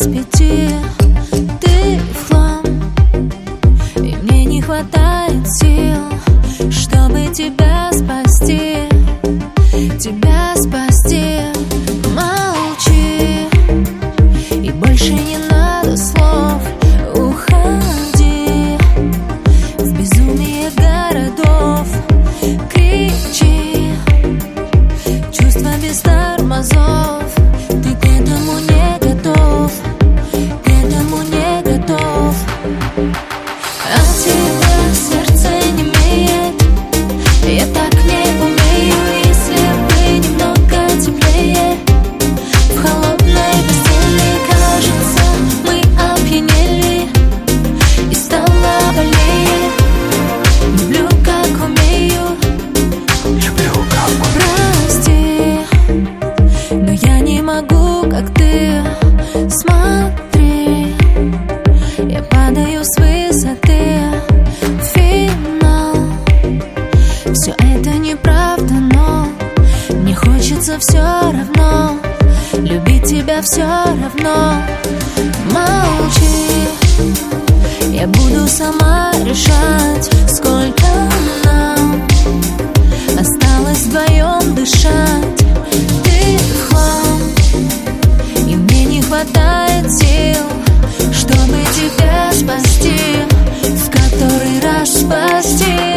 5 ты в хлам, и мне не хватает сил, чтобы тебя спасти, тебя спасти. Молчи, и больше не надо слов. Уходи в безумие городов, кричи, чувства без тормозов. Ты к этому не готов, к этому не готов. От тебя сердце немеет, я так не умею. Если бы немного теплее, в холодной постели, кажется, мы опьянели, и стало больнее. Люблю, как умею, люблю, как прости, но я не могу, как ты. Смотри, я падаю с высоты. Финал, все это неправда, но мне хочется все равно любить тебя все равно. Молчи, я буду сама решать, сколько нам осталось вдвоем дышать. Ты в хлам, и мне не хватает сил, чтобы тебя спасти, в который раз спасти.